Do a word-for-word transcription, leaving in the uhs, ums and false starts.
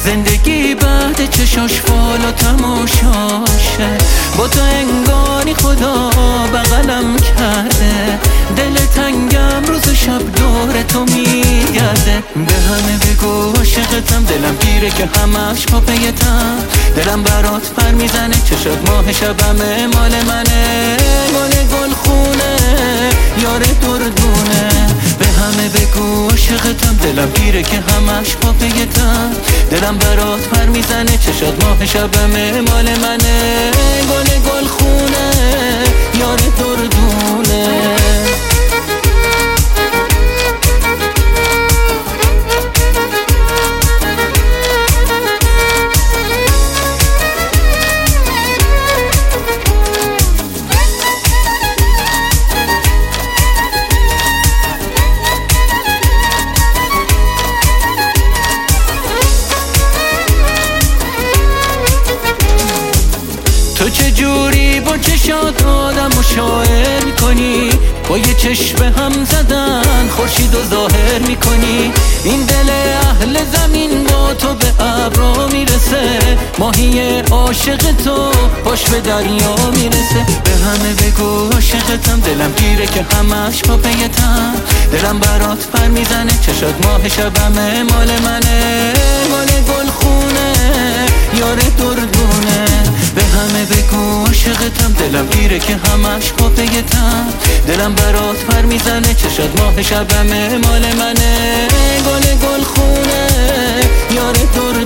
زندگی بعد چشاش فال و تماشاشه، با تو انگاری خدا بغلم کرده، دل تنگم روز و شب دور تو میگرده. به همه بگو عاشقتم، دلم گیره که همش پا پیتم، دلم برات پر میزنه، چشات ماه شبمه مال منه، گل گل خونه یار دردونه. به همه بگو عاشقتم، دلم گیره که همش پا پیتم، دلم برات پر میزنه، چشات ماه شبمه مال منه، گل گل خونه یار دردونه. تو چه جوری با چشات آدم و شاعر میکنی، با یه چشم هم زدن خورشید و ظاهر میکنی. این دل اهل زمین با تو به ابرا میرسه، ماهی عاشق تو پاش به دریا میرسه. به همه بگو عاشقتم، دلم گیره که همش پا پیتم، دلم برات پر میزنه، چشات ماه شبمه مال منه، گل گل خونه یار دردونه. به همه بگو عاشقتم، دلم گیره که همش پا پیتم، دلم برات پر میزنه، چشات ماه شبمه مال منه، گل گل خونه یار دردونه.